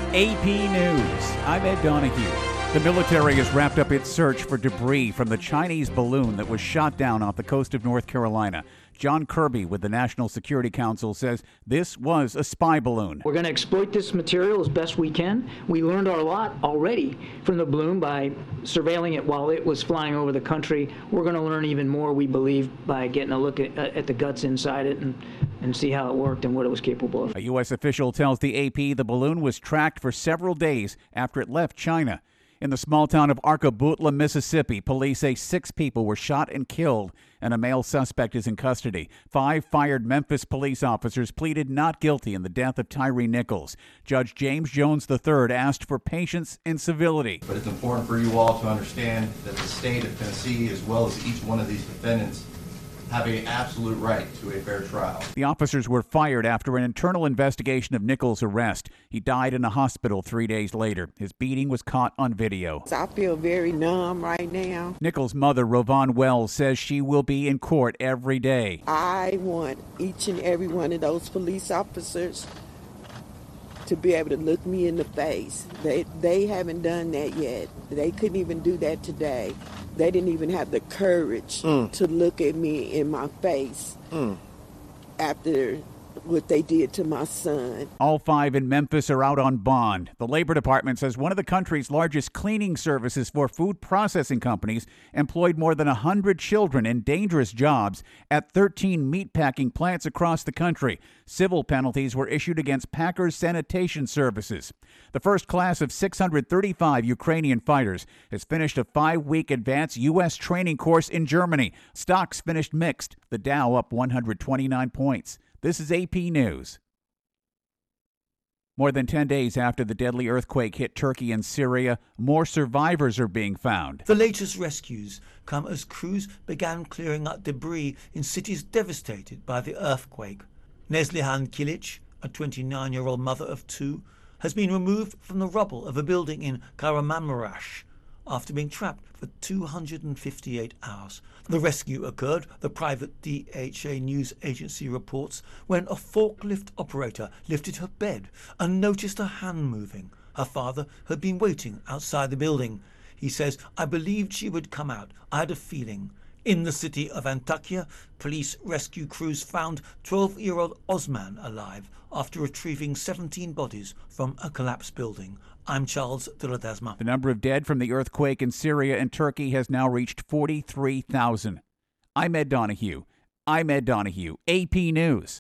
AP News. I'm Ed Donahue. The military has wrapped up its search for debris from the Chinese balloon that was shot down off the coast of North Carolina. John Kirby with the National Security Council says this was a spy balloon. We're going to exploit this material as best we can. We learned our lot already from the balloon by surveilling it while it was flying over the country. We're going to learn even more, we believe, by getting a look at the guts inside it and see how it worked and what it was capable of. A U.S. official tells the AP the balloon was tracked for several days after it left China. In the small town of Arkabutla, Mississippi, police say 6 people were shot and killed, and a male suspect is in custody. 5 fired Memphis police officers pleaded not guilty in the death of Tyree Nichols. Judge James Jones III asked for patience and civility. But it's important for you all to understand that the state of Tennessee, as well as each one of these defendants, have an absolute right to a fair trial. The officers were fired after an internal investigation of Nichols' arrest. He died in a hospital 3 days later. His beating was caught on video. I feel very numb right now. Nichols' mother, Rovon Wells, says she will be in court every day. I want each and every one of those police officers to be able to look me in the face. They haven't done that yet. They couldn't even do that today. They didn't even have the courage to look at me in my face after what they did to my son. All 5 in Memphis are out on bond. The Labor Department says one of the country's largest cleaning services for food processing companies employed more than 100 children in dangerous jobs at 13 meatpacking plants across the country. Civil penalties were issued against Packers Sanitation Services. The first class of 635 Ukrainian fighters has finished a 5-week advanced U.S. training course in Germany. Stocks finished mixed, the Dow up 129 points. This is AP News. More than 10 days after the deadly earthquake hit Turkey and Syria, more survivors are being found. The latest rescues come as crews began clearing up debris in cities devastated by the earthquake. Neslihan Kilic, a 29-year-old mother of 2, has been removed from the rubble of a building in Kahramanmaraş after being trapped for 258 hours. The rescue occurred, the private DHA news agency reports, when a forklift operator lifted her bed and noticed a hand moving. Her father had been waiting outside the building. He says, "I believed she would come out. I had a feeling." In the city of Antakya, police rescue crews found 12-year-old Osman alive after retrieving 17 bodies from a collapsed building. I'm Charles de Ledesma. The number of dead from the earthquake in Syria and Turkey has now reached 43,000. I'm Ed Donahue. AP News.